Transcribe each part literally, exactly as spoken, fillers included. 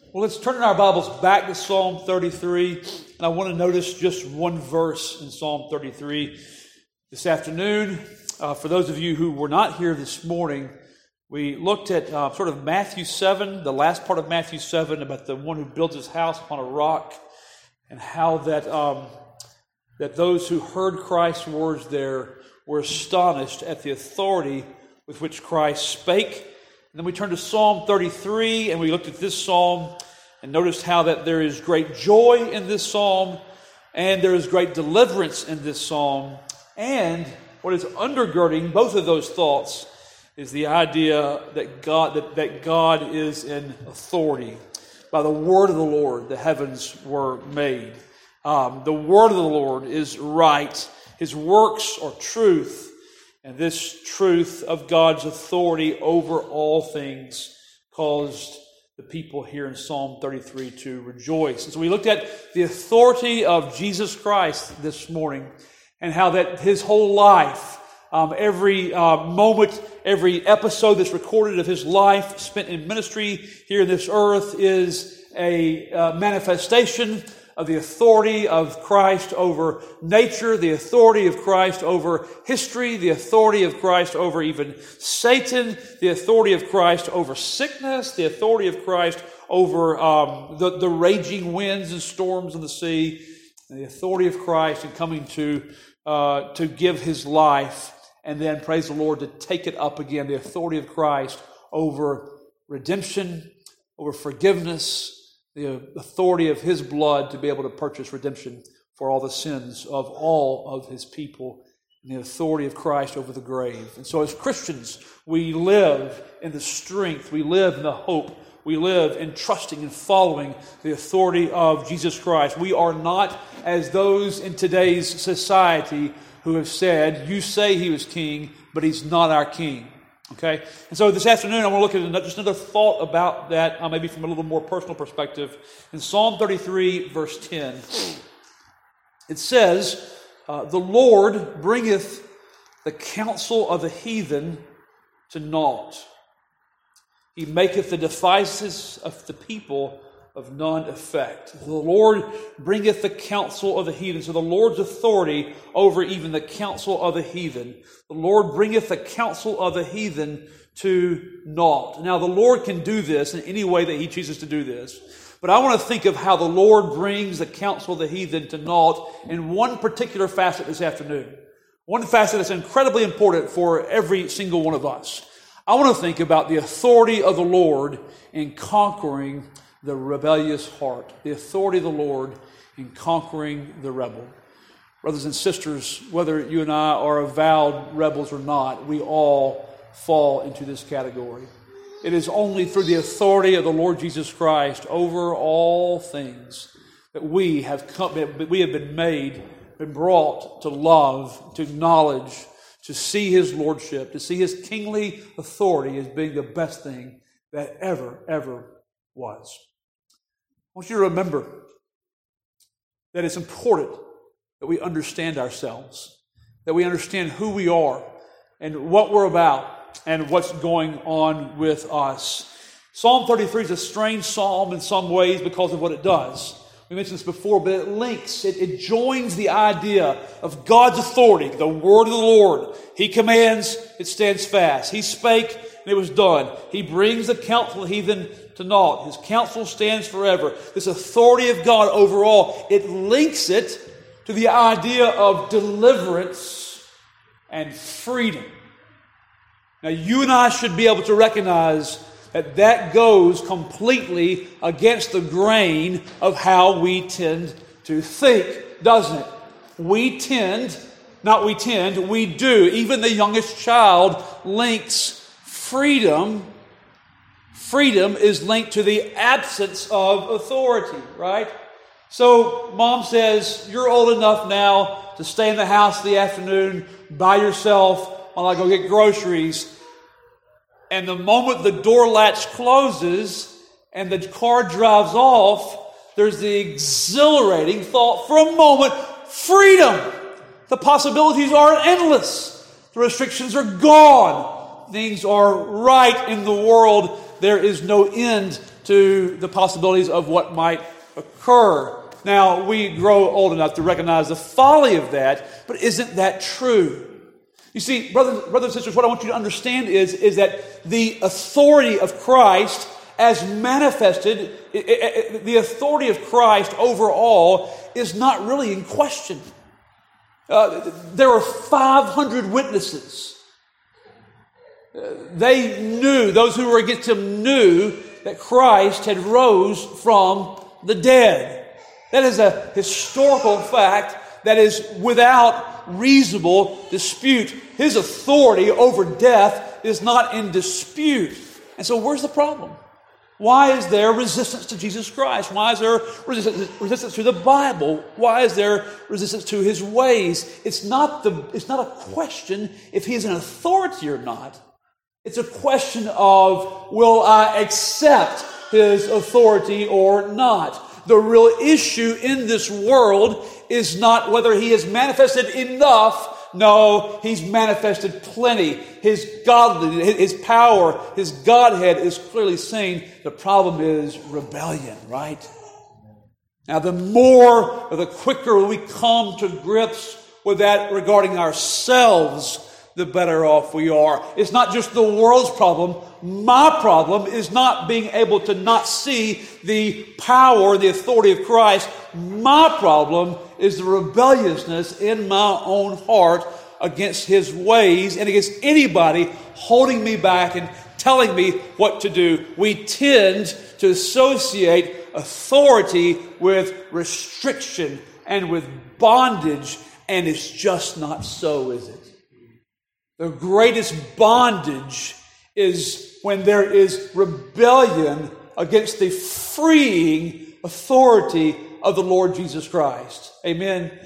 Well, let's turn our Bibles back to Psalm thirty-three, and I want to notice just one verse in Psalm thirty-three this afternoon. Uh, for those of you who were not here this morning, we looked at uh, sort of Matthew seven, the last part of Matthew seven, about the one who builds his house upon a rock, and how that um, that those who heard Christ's words there were astonished at the authority with which Christ spake. And then we turned to Psalm thirty-three, and we looked at this psalm and noticed how that there is great joy in this psalm, and there is great deliverance in this psalm. And what is undergirding both of those thoughts is the idea that God that, that God is in authority. By the word of the Lord, the heavens were made. Um, the word of the Lord is right. His works are truth. And this truth of God's authority over all things caused the people here in Psalm thirty-three to rejoice. And so we looked at the authority of Jesus Christ this morning and how that his whole life, um, every uh, moment, every episode that's recorded of his life spent in ministry here in this earth is a uh, manifestation of the authority of Christ over nature, the authority of Christ over history, the authority of Christ over even Satan, the authority of Christ over sickness, the authority of Christ over um, the, the raging winds and storms of the sea, and the authority of Christ in coming to uh, to give his life, and then, praise the Lord, to take it up again, the authority of Christ over redemption, over forgiveness, the authority of his blood to be able to purchase redemption for all the sins of all of his people, and the authority of Christ over the grave. And so as Christians, we live in the strength, we live in the hope, we live in trusting and following the authority of Jesus Christ. We are not as those in today's society who have said, you say he was king, but he's not our king. Okay, and so this afternoon I want to look at just another thought about that, uh, maybe from a little more personal perspective. In Psalm thirty-three, verse ten, it says, uh, the Lord bringeth the counsel of the heathen to naught. He maketh the devices of the people of none effect. The Lord bringeth the counsel of the heathen. So the Lord's authority over even the counsel of the heathen. The Lord bringeth the counsel of the heathen to naught. Now the Lord can do this in any way that he chooses to do this. But I want to think of how the Lord brings the counsel of the heathen to naught in one particular facet this afternoon. One facet that's incredibly important for every single one of us. I want to think about the authority of the Lord in conquering the rebellious heart, the authority of the Lord in conquering the rebel. Brothers and sisters, whether you and I are avowed rebels or not, we all fall into this category. It is only through the authority of the Lord Jesus Christ over all things that we have come, we have been made, been brought to love, to acknowledge, to see his lordship, to see his kingly authority as being the best thing that ever, ever was. I want you to remember that it's important that we understand ourselves, that we understand who we are and what we're about and what's going on with us. Psalm thirty-three is a strange psalm in some ways because of what it does. We mentioned this before, but it links, it, it joins the idea of God's authority, the word of the Lord. He commands, it stands fast. He spake, and it was done. He brings the counsel of the heathen to naught. His counsel stands forever. This authority of God over all, it links it to the idea of deliverance and freedom. Now, you and I should be able to recognize that that goes completely against the grain of how we tend to think, doesn't it? We tend, not we tend, we do. Even the youngest child links freedom. Freedom is linked to the absence of authority, right? So mom says, you're old enough now to stay in the house in the afternoon by yourself while I go get groceries. And the moment the door latch closes and the car drives off, there's the exhilarating thought for a moment, freedom. The possibilities are endless. The restrictions are gone. Things are right in the world. There is no end to the possibilities of what might occur. Now, we grow old enough to recognize the folly of that, but isn't that true? You see, brothers, brothers and sisters, what I want you to understand is, is that the authority of Christ as manifested, it, it, it, the authority of Christ overall is not really in question. Uh, there are five hundred witnesses. Uh, they knew, those who were against him knew that Christ had rose from the dead. That is a historical fact that is without reasonable dispute. His authority over death is not in dispute. And so where's the problem? Why is there resistance to Jesus Christ? Why is there resistance, resistance to the Bible? Why is there resistance to his ways? It's not the, it's not a question if he is an authority or not. It's a question of, will I accept his authority or not? The real issue in this world is not whether he has manifested enough. No, he's manifested plenty. His godliness, his power, his Godhead is clearly seen. The problem is rebellion, right? Now, the more or the quicker we come to grips with that regarding ourselves, the better off we are. It's not just the world's problem. My problem is not being able to not see the power, the authority of Christ. My problem is the rebelliousness in my own heart against his ways and against anybody holding me back and telling me what to do. We tend to associate authority with restriction and with bondage, and it's just not so, is it? The greatest bondage is when there is rebellion against the freeing authority of the Lord Jesus Christ. Amen.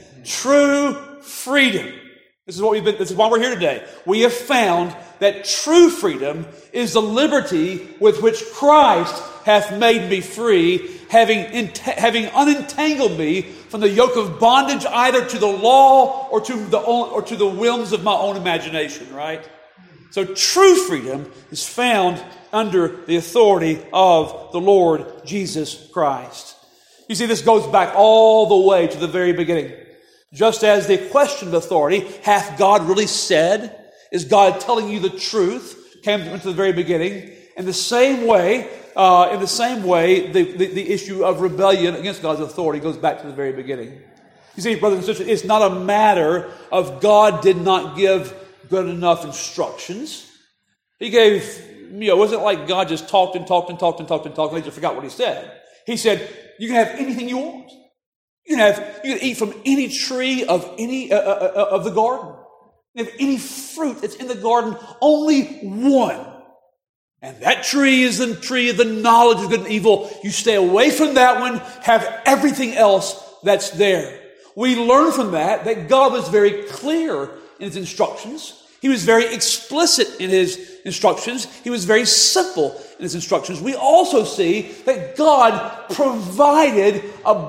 True freedom. This is what we've been, this is why we're here today. We have found that true freedom is the liberty with which Christ hath made me free, having, ent- having unentangled me from the yoke of bondage either to the law or to the or to the whims of my own imagination, right? So true freedom is found under the authority of the Lord Jesus Christ. You see, this goes back all the way to the very beginning. Just as the question of authority, hath God really said? Is God telling you the truth? Came into the very beginning. In the same way, uh, in the same way, the, the, the issue of rebellion against God's authority goes back to the very beginning. You see, brothers and sisters, it's not a matter of God did not give good enough instructions. He gave, you know, it wasn't like God just talked and talked and talked and talked and talked and they just forgot what he said. He said, you can have anything you want. You can have, you can eat from any tree of any, uh, uh, of the garden. You can have any fruit that's in the garden, only one. And that tree is the tree of the knowledge of good and evil. You stay away from that one, have everything else that's there. We learn from that that God was very clear in his instructions. He was very explicit in his instructions. He was very simple in his instructions. We also see that God provided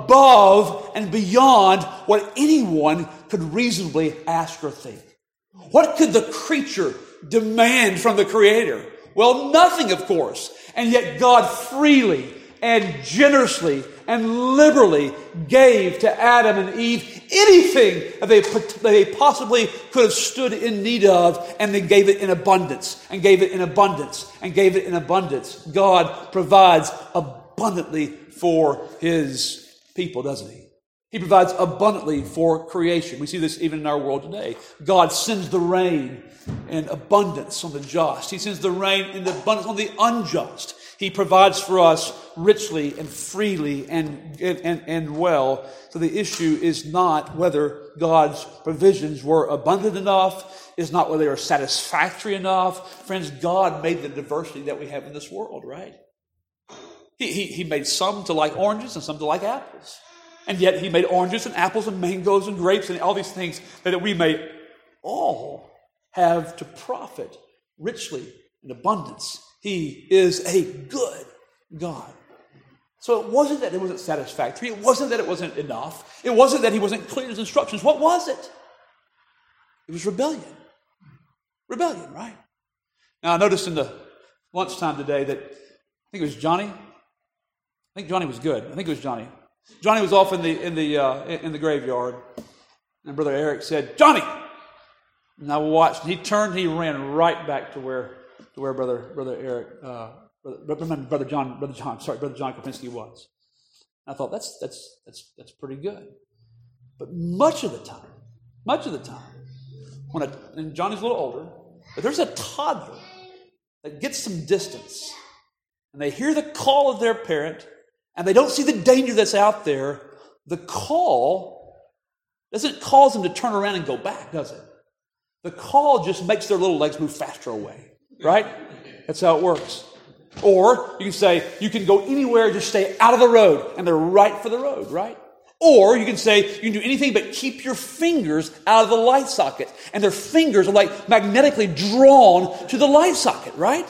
above and beyond what anyone could reasonably ask or think. What could the creature demand from the Creator? Well, nothing, of course. And yet God freely and generously and liberally gave to Adam and Eve anything that they, that they possibly could have stood in need of, and they gave it in abundance, and gave it in abundance, and gave it in abundance. God provides abundantly for his people, doesn't he? He provides abundantly for creation. We see this even in our world today. God sends the rain in abundance on the just. He sends the rain in abundance on the unjust. He provides for us richly and freely and, and, and well. So the issue is not whether God's provisions were abundant enough. It's not whether they are satisfactory enough. Friends, God made the diversity that we have in this world, right? He, he, he made some to like oranges and some to like apples. And yet he made oranges and apples and mangoes and grapes and all these things that we may all have to profit richly in abundance. He is a good God. So it wasn't that it wasn't satisfactory. It wasn't that it wasn't enough. It wasn't that he wasn't clear in his instructions. What was it? It was rebellion. Rebellion, right? Now I noticed in the lunchtime today that, I think it was Johnny, I think Johnny was good. I think it was Johnny. Johnny was off in the in the uh, in the graveyard, and Brother Eric said, "Johnny," and I watched. And he turned. And he ran right back to where to where Brother Brother Eric, uh, brother, brother John, Brother John, sorry, Brother John Kopinski was. And I thought that's that's that's that's pretty good. But much of the time, much of the time, when a, and Johnny's a little older, but there's a toddler that gets some distance, and they hear the call of their parent. And they don't see the danger that's out there, the call doesn't cause them to turn around and go back, does it? The call just makes their little legs move faster away, right? That's how it works. Or you can say, you can go anywhere, just stay out of the road, and they're right for the road, right? Or you can say, you can do anything but keep your fingers out of the light socket, and their fingers are like magnetically drawn to the light socket, right?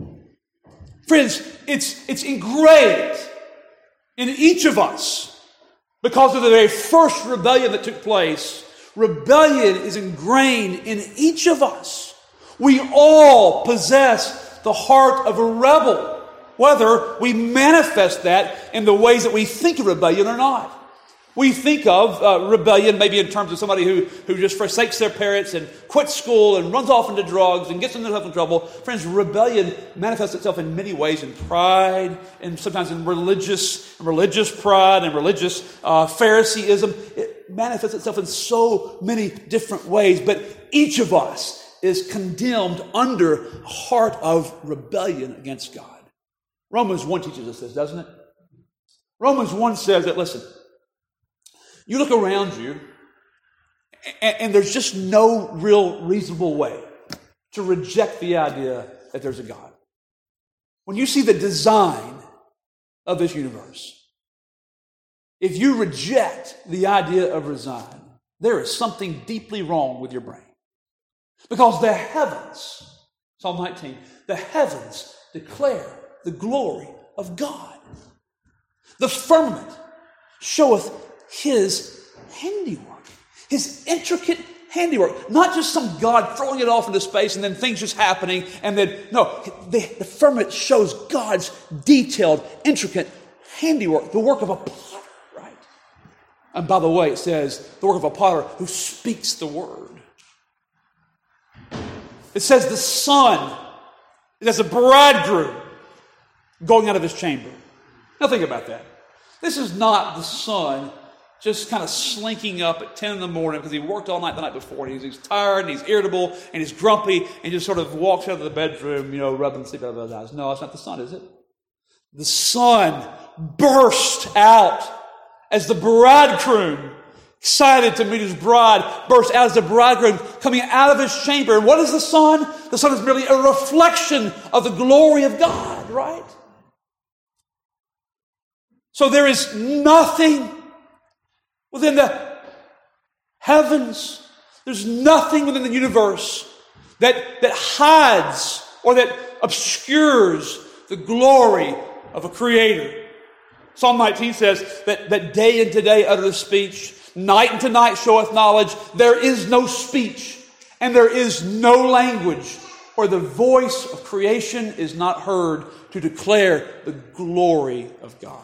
Friends, it's, it's engraved in each of us, because of the very first rebellion that took place. Rebellion is ingrained in each of us. We all possess the heart of a rebel, whether we manifest that in the ways that we think of rebellion or not. We think of uh, rebellion maybe in terms of somebody who, who just forsakes their parents and quits school and runs off into drugs and gets themselves in trouble. Friends, rebellion manifests itself in many ways in pride and sometimes in religious religious pride and religious uh, Phariseeism. It manifests itself in so many different ways, but each of us is condemned under a heart of rebellion against God. Romans one teaches us this, doesn't it? Romans one says that, listen, you look around you, and, and there's just no real reasonable way to reject the idea that there's a God. When you see the design of this universe, if you reject the idea of resign, there is something deeply wrong with your brain. Because the heavens, Psalm nineteen, the heavens declare the glory of God. The firmament showeth His handiwork, His intricate handiwork. Not just some God throwing it off into space and then things just happening. And then, no, the, the firmament shows God's detailed, intricate handiwork, the work of a potter, right? And by the way, it says the work of a potter who speaks the word. It says the sun is as a bridegroom going out of his chamber. Now think about that. This is not the sun just kind of slinking up at ten in the morning because he worked all night the night before and he's, he's tired and he's irritable and he's grumpy and just sort of walks out of the bedroom, you know, rubbing sleep out of his eyes. No, it's not the sun, is it? The sun burst out as the bridegroom, excited to meet his bride, burst out as the bridegroom coming out of his chamber. And what is the sun? The sun is merely a reflection of the glory of God, right? So there is nothing within the heavens, there's nothing within the universe that, that hides or that obscures the glory of a creator. Psalm nineteen says that, that day into day uttereth speech, night into night showeth knowledge. There is no speech and there is no language where the voice of creation is not heard to declare the glory of God.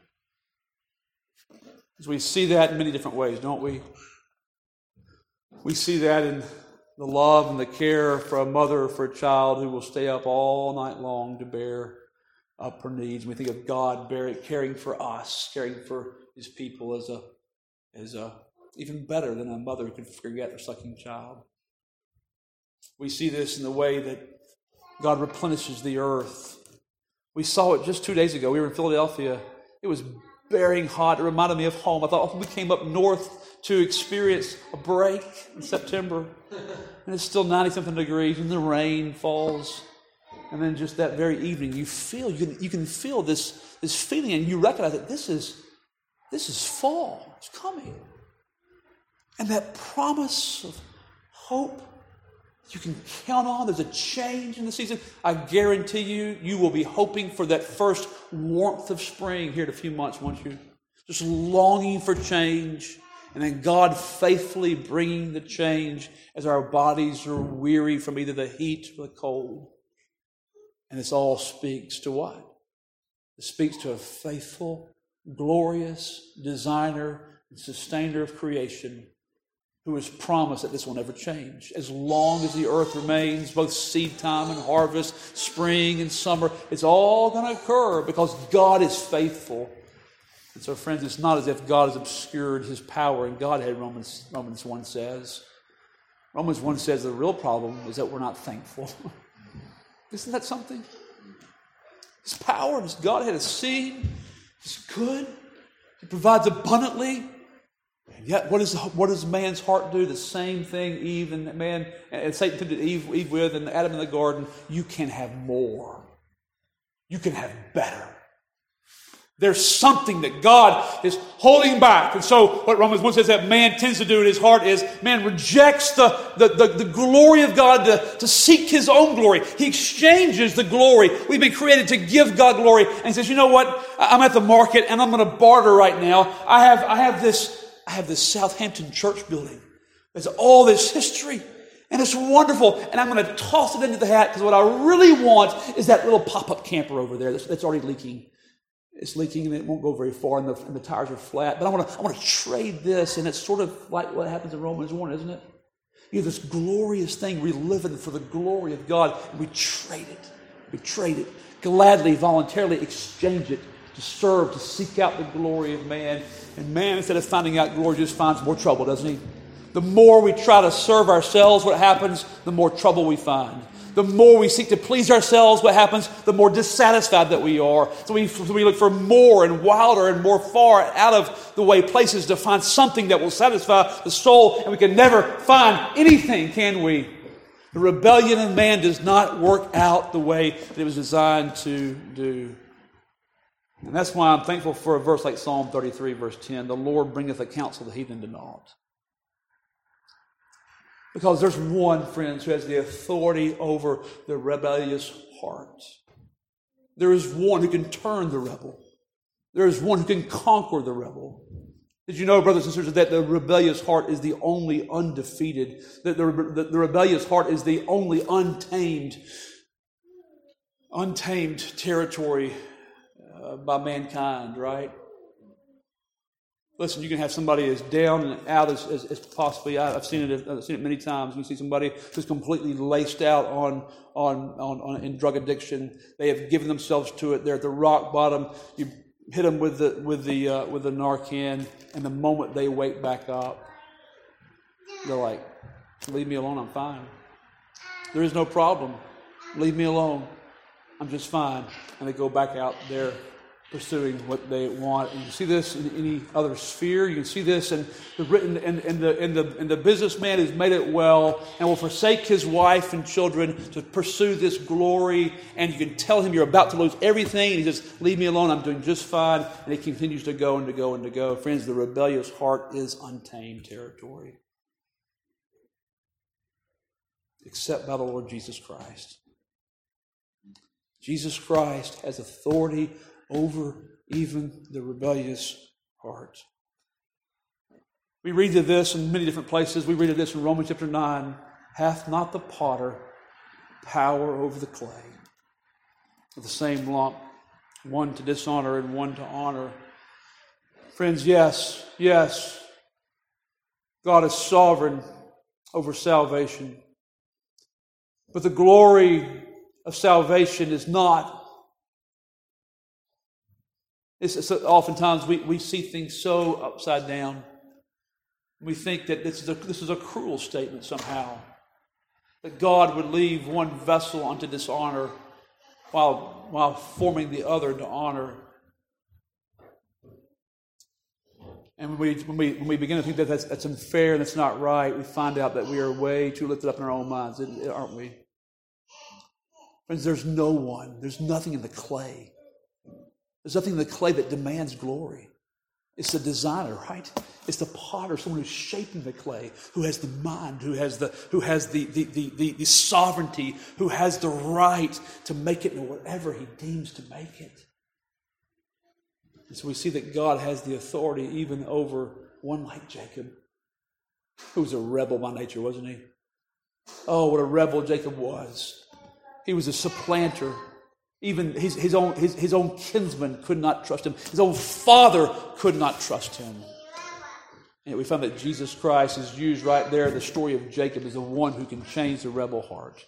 As we see that in many different ways, don't we? We see that in the love and the care for a mother for a child who will stay up all night long to bear up her needs. We think of God bearing, caring for us, caring for His people as a, as a even better than a mother could forget her sucking child. We see this in the way that God replenishes the earth. We saw it just two days ago. We were in Philadelphia. It was bearing hot. It reminded me of home. I thought, oh, we came up north to experience a break in September. And it's still ninety-something degrees and the rain falls. And then just that very evening, you feel, you can, you can feel this, this feeling and you recognize that this is, this is fall. It's coming. And that promise of hope you can count on. There's a change in the season. I guarantee you, you will be hoping for that first warmth of spring here in a few months, won't you? Just longing for change. And then God faithfully bringing the change as our bodies are weary from either the heat or the cold. And this all speaks to what? It speaks to a faithful, glorious designer and sustainer of creation who has promised that this will never change. As long as the earth remains, both seed time and harvest, spring and summer, it's all going to occur because God is faithful. And so, friends, it's not as if God has obscured his power and Godhead, Romans, Romans one says. Romans one says the real problem is that we're not thankful. Isn't that something? His power and his Godhead is seen. He's good. He provides abundantly. And yet, what, is, what does man's heart do? The same thing Eve and man and Satan tempted Eve, Eve with and Adam in the garden. You can have more. You can have better. There's something that God is holding back. And so what Romans one says that man tends to do in his heart is man rejects the, the, the, the glory of God to, to seek his own glory. He exchanges the glory. We've been created to give God glory. And he says, you know what? I'm at the market and I'm going to barter right now. I have, I have this, I have this Southampton church building. There's all this history. And it's wonderful. And I'm going to toss it into the hat because what I really want is that little pop-up camper over there that's, that's already leaking. It's leaking and it won't go very far and the, and the tires are flat. But I want to I want to trade this. And it's sort of like what happens in Romans one, isn't it? You have this glorious thing. We're living for the glory of God. And we trade it. We trade it. Gladly, voluntarily exchange it to serve, to seek out the glory of man. And man, instead of finding out glory, just finds more trouble, doesn't he? The more we try to serve ourselves, what happens? The more trouble we find. The more we seek to please ourselves, what happens? The more dissatisfied that we are. So we, so we look for more and wilder and more far out of the way places to find something that will satisfy the soul. And we can never find anything, can we? The rebellion of man does not work out the way that it was designed to do. And that's why I'm thankful for a verse like Psalm thirty-three, verse ten. The Lord bringeth the counsel of the heathen to naught. Because there's one, friends, who has the authority over the rebellious heart. There is one who can turn the rebel. There is one who can conquer the rebel. Did you know, brothers and sisters, that the rebellious heart is the only undefeated, that the, the, the rebellious heart is the only untamed, untamed territory uh, by mankind, right? Listen, you can have somebody as down and out as, as, as possibly. I've seen it. I've seen it many times. You see somebody who's completely laced out on, on, on, on in drug addiction. They have given themselves to it. They're at the rock bottom. You hit them with the with the uh, with the Narcan, and the moment they wake back up, they're like, "Leave me alone. I'm fine. There is no problem. Leave me alone. I'm just fine." And they go back out there, pursuing what they want. And you see this in any other sphere. You can see this in the written in, in the in the in the businessman who's made it well and will forsake his wife and children to pursue this glory. And you can tell him you're about to lose everything, and he says, "Leave me alone. I'm doing just fine." And he continues to go and to go and to go. Friends, the rebellious heart is untamed territory, except by the Lord Jesus Christ. Jesus Christ has authority over even the rebellious heart. We read of this in many different places. We read of this in Romans chapter nine. Hath not the potter power over the clay, with the same lump, one to dishonor and one to honor? Friends, yes, yes, God is sovereign over salvation. But the glory of salvation is not It's, it's, oftentimes we, we see things so upside down. We think that this is, a, this is a cruel statement somehow. That God would leave one vessel unto dishonor while, while forming the other to honor. And when we, when we, when we begin to think that that's, that's unfair and that's not right, we find out that we are way too lifted up in our own minds, aren't we? Friends, there's no one, there's nothing in the clay. There's nothing in the clay that demands glory. It's the designer, right? It's the potter, someone who's shaping the clay, who has the mind, who has the who has the the, the, the, the sovereignty, who has the right to make it into whatever he deems to make it. And so we see that God has the authority even over one like Jacob, who was a rebel by nature, wasn't he? Oh, what a rebel Jacob was. He was a supplanter. Even his, his, own, his, his own kinsmen could not trust him. His own father could not trust him. And we find that Jesus Christ is used right there in the story of Jacob as the one who can change the rebel heart.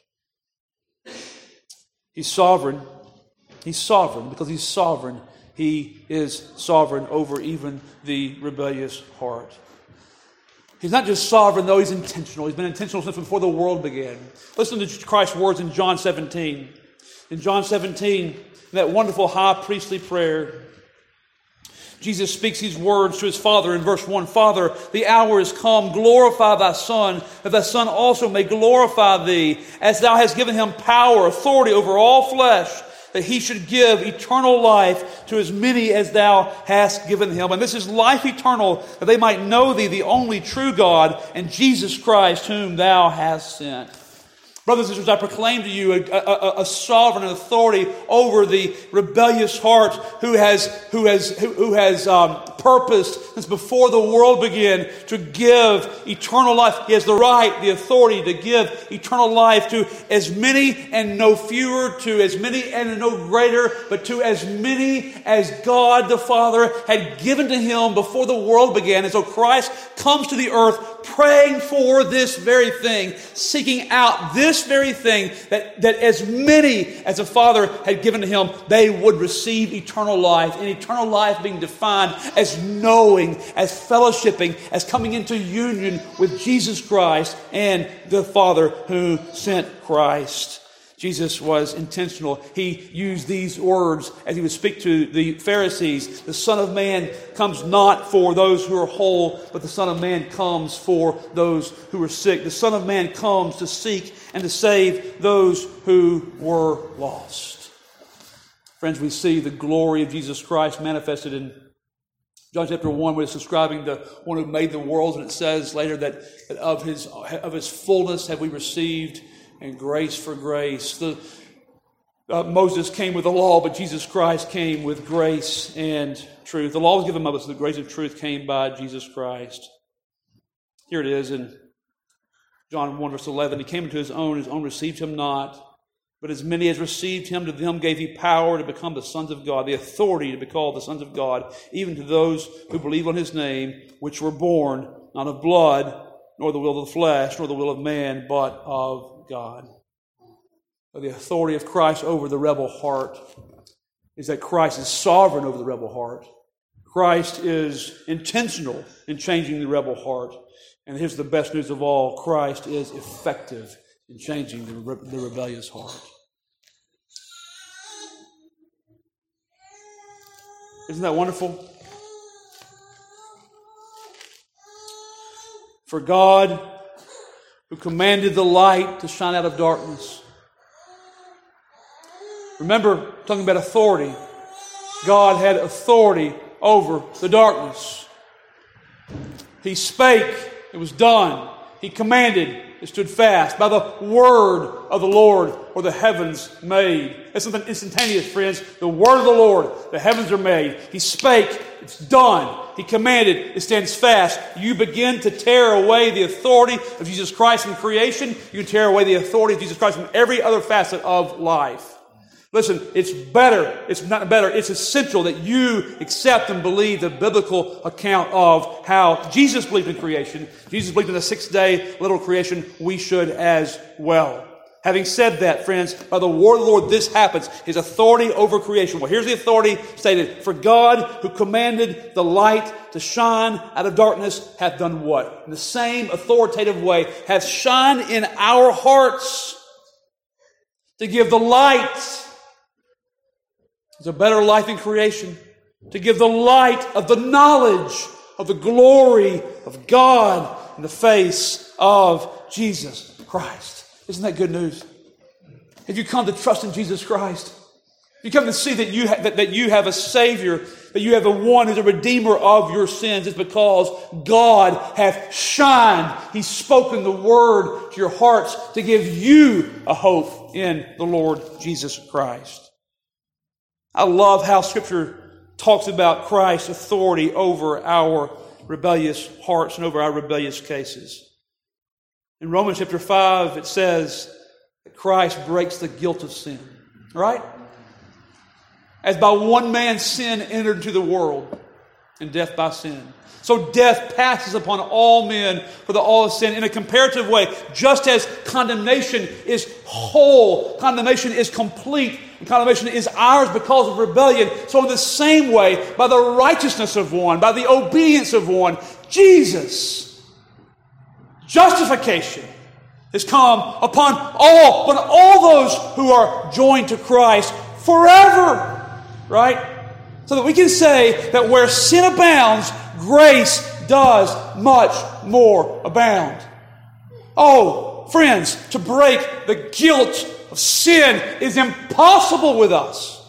He's sovereign. He's sovereign. Because he's sovereign, he is sovereign over even the rebellious heart. He's not just sovereign, though. He's intentional. He's been intentional since before the world began. Listen to Christ's words in John seventeen. In John seventeen, in that wonderful high priestly prayer, Jesus speaks these words to his Father in verse one. Father, the hour is come. Glorify thy Son, that thy Son also may glorify thee, as thou hast given him power, authority over all flesh, that he should give eternal life to as many as thou hast given him. And this is life eternal, that they might know thee, the only true God, and Jesus Christ, whom thou hast sent. Brothers and sisters, I proclaim to you a, a, a sovereign authority over the rebellious heart who has who has who, who has um, purposed since before the world began to give eternal life. He has the right, the authority to give eternal life to as many and no fewer, to as many and no greater, but to as many as God the Father had given to him before the world began. And so Christ comes to the earth praying for this very thing, seeking out this very thing, that, that as many as the Father had given to him, they would receive eternal life. And eternal life being defined as knowing, as fellowshipping, as coming into union with Jesus Christ and the Father who sent Christ. Jesus was intentional. He used these words as he would speak to the Pharisees. The Son of Man comes not for those who are whole, but the Son of Man comes for those who are sick. The Son of Man comes to seek and to save those who were lost. Friends, we see the glory of Jesus Christ manifested in John chapter one, where it's describing the one who made the world, and it says later that, that of his of his fullness have we received, and grace for grace. The, uh, Moses came with the law, but Jesus Christ came with grace and truth. The law was given by us, the grace of truth came by Jesus Christ. Here it is in John one verse eleven. He came into his own, his own received him not. But as many as received him, to them gave he power to become the sons of God, the authority to be called the sons of God, even to those who believe on his name, which were born not of blood, nor the will of the flesh, nor the will of man, but of God. The authority of Christ over the rebel heart is that Christ is sovereign over the rebel heart. Christ is intentional in changing the rebel heart. And here's the best news of all. Christ is effective in changing the, re- the rebellious heart. Isn't that wonderful? For God, who commanded the light to shine out of darkness. Remember, talking about authority. God had authority over the darkness. He spake, it was done. He commanded, it stood fast. By the word of the Lord were the heavens made. That's something instantaneous, friends. The word of the Lord, the heavens are made. He spake, it's done. He commanded, it stands fast. You begin to tear away the authority of Jesus Christ in creation. You can tear away the authority of Jesus Christ from every other facet of life. Listen, it's better, it's not better, it's essential that you accept and believe the biblical account of how Jesus believed in creation. Jesus believed in the sixth-day literal creation. We should as well. Having said that, friends, by the word of the Lord, this happens. His authority over creation. Well, here's the authority stated. For God, who commanded the light to shine out of darkness, hath done what? In the same authoritative way, hath shined in our hearts to give the light. There's a better light in creation. To give the light of the knowledge of the glory of God in the face of Jesus Christ. Isn't that good news? Have you come to trust in Jesus Christ? You come to see that you, ha- that, that you have a Savior, that you have a one who's a Redeemer of your sins. It's because God hath shined. He's spoken the word to your hearts to give you a hope in the Lord Jesus Christ. I love how Scripture talks about Christ's authority over our rebellious hearts and over our rebellious cases. In Romans chapter five, it says that Christ breaks the guilt of sin. Right? As by one man's sin entered into the world, and death by sin. So death passes upon all men for the all of sin in a comparative way. Just as condemnation is whole, condemnation is complete, and condemnation is ours because of rebellion. So in the same way, by the righteousness of one, by the obedience of one, Jesus, justification has come upon all, upon all those who are joined to Christ forever. Right? So that we can say that where sin abounds, grace does much more abound. Oh, friends, to break the guilt of sin is impossible with us.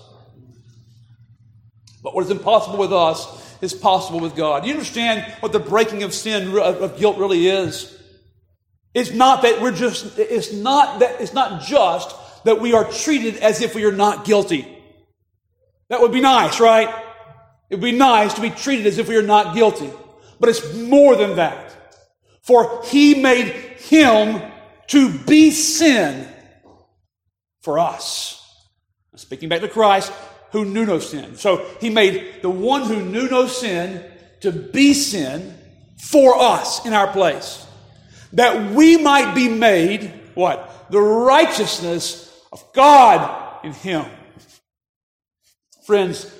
But what is impossible with us is possible with God. Do you understand what the breaking of sin, of guilt really is? It's not that we're just, it's not that, it's not just that we are treated as if we are not guilty. That would be nice, right? It would be nice to be treated as if we are not guilty. But it's more than that. For He made Him to be sin for us. Speaking back to Christ, who knew no sin. So He made the one who knew no sin to be sin for us in our place. That we might be made, what? The righteousness of God in Him. Friends,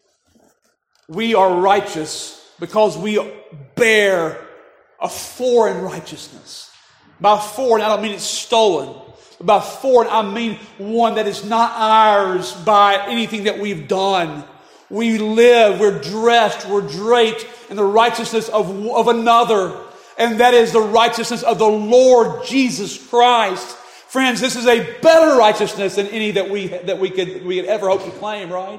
we are righteous because we bear a foreign righteousness. By foreign, I don't mean it's stolen. But by foreign, I mean one that is not ours by anything that we've done. We live, we're dressed, we're draped in the righteousness of, of another. And that is the righteousness of the Lord Jesus Christ. Friends, this is a better righteousness than any that we that we could we could ever hope to claim, right?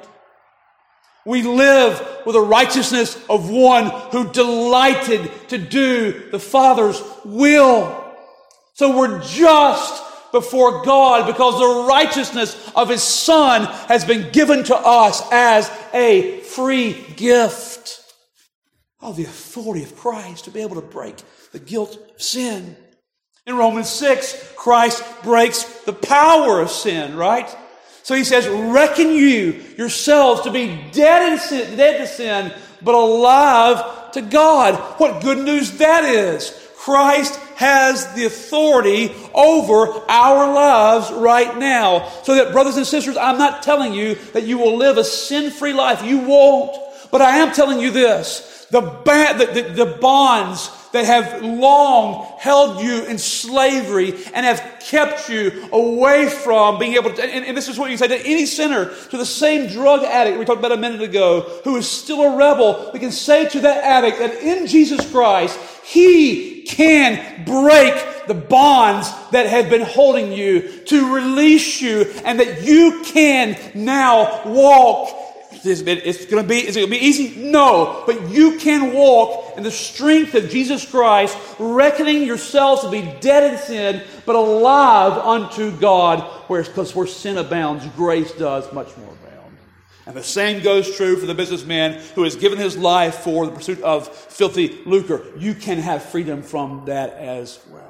We live with a righteousness of one who delighted to do the Father's will. So we're just before God because the righteousness of His Son has been given to us as a free gift. Oh, the authority of Christ to be able to break the guilt of sin. In Romans six, Christ breaks the power of sin, right? So He says, reckon you yourselves to be dead, in sin, dead to sin, but alive to God. What good news that is. Christ has the authority over our lives right now. So that, brothers and sisters, I'm not telling you that you will live a sin-free life. You won't. But I am telling you this. The, ba- the, the, the bonds that have long held you in slavery and have kept you away from being able to, and, and this is what you say to any sinner, to the same drug addict we talked about a minute ago, who is still a rebel, we can say to that addict that in Jesus Christ, He can break the bonds that have been holding you, to release you, and that you can now walk. It's going to be, is it going to be easy? No. But you can walk in the strength of Jesus Christ, reckoning yourselves to be dead in sin, but alive unto God, whereas because where sin abounds, grace does much more abound. And the same goes true for the businessman who has given his life for the pursuit of filthy lucre. You can have freedom from that as well.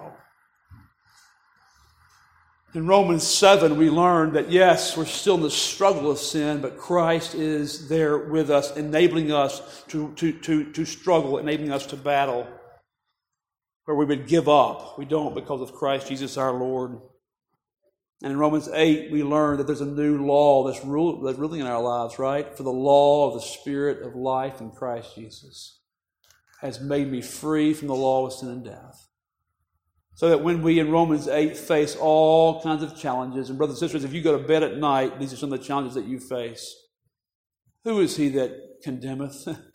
In Romans seven, we learn that yes, we're still in the struggle of sin, but Christ is there with us, enabling us to, to, to, to struggle, enabling us to battle. Where we would give up, we don't because of Christ Jesus our Lord. And in Romans eight, we learn that there's a new law that's, rule, that's ruling in our lives, right? For the law of the Spirit of life in Christ Jesus has made me free from the law of sin and death. So that when we in Romans eight face all kinds of challenges, and brothers and sisters, if you go to bed at night, these are some of the challenges that you face. Who is he that condemneth? And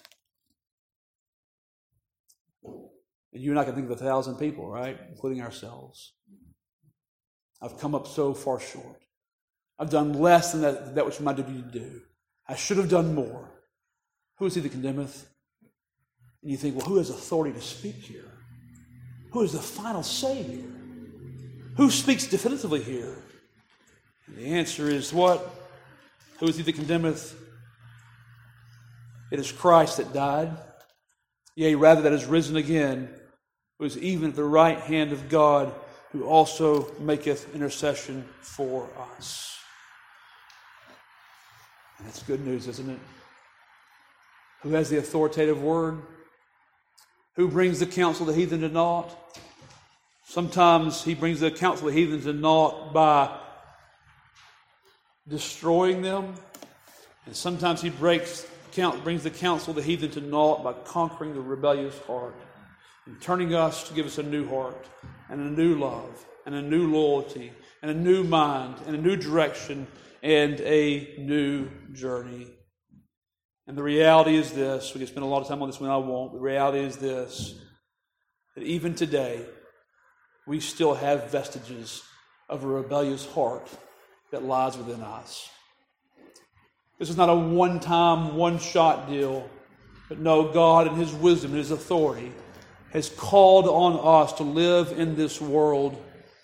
you and I can think of a thousand people, right? Including ourselves. I've come up so far short. I've done less than that, that which is my duty to do. I should have done more. Who is he that condemneth? And you think, well, who has authority to speak here? Who is the final say here? Who speaks definitively here? And the answer is what? Who is he that condemneth? It is Christ that died, yea, rather that is risen again, who is even at the right hand of God, who also maketh intercession for us. And it's good news, isn't it? Who has the authoritative word? Who brings the counsel of the heathen to naught? Sometimes he brings the counsel of the heathen to naught by destroying them. And sometimes he breaks, brings the counsel of the heathen to naught by conquering the rebellious heart and turning us to give us a new heart and a new love and a new loyalty and a new mind and a new direction and a new journey. And the reality is this, we can spend a lot of time on this when I won't, the reality is this, that even today, we still have vestiges of a rebellious heart that lies within us. This is not a one-time, one-shot deal, but no, God in His wisdom and His authority has called on us to live in this world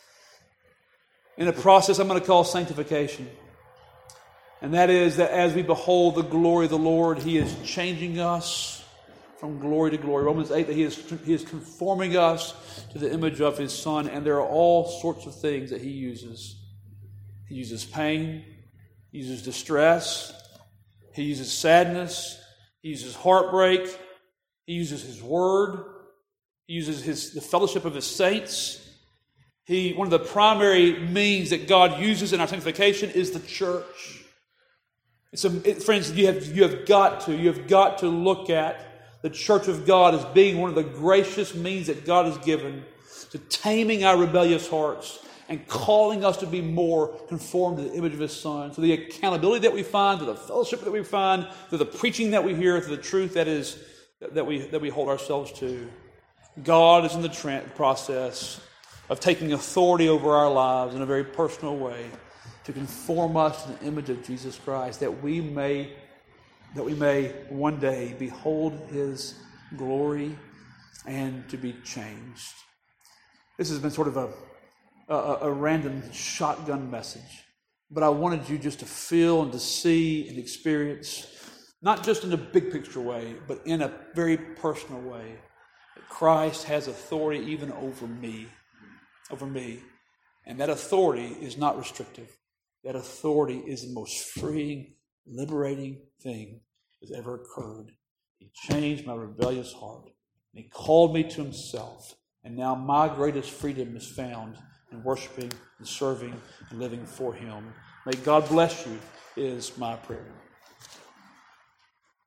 in a process I'm going to call sanctification. And that is that as we behold the glory of the Lord, He is changing us from glory to glory. Romans eight, that He is, he is conforming us to the image of His Son. And there are all sorts of things that He uses. He uses pain. He uses distress. He uses sadness. He uses heartbreak. He uses His Word. He uses his, the fellowship of His saints. He, one of the primary means that God uses in our sanctification is the church. It's a, it, friends, you have, you have got to, you have got to look at the church of God as being one of the gracious means that God has given to taming our rebellious hearts and calling us to be more conformed to the image of His Son, to the accountability that we find, to the fellowship that we find, to the preaching that we hear, to the truth that is that we that we hold ourselves to. God is in the tra- process of taking authority over our lives in a very personal way to conform us to the image of Jesus Christ, that we may that we may one day behold His glory and to be changed. This has been sort of a, a, a random shotgun message, but I wanted you just to feel and to see and experience, not just in a big picture way, but in a very personal way, that Christ has authority even over me, over me. And that authority is not restrictive. That authority is the most freeing, liberating thing that's ever occurred. He changed my rebellious heart. And He called me to Himself. And now my greatest freedom is found in worshiping and serving and living for Him. May God bless you is my prayer.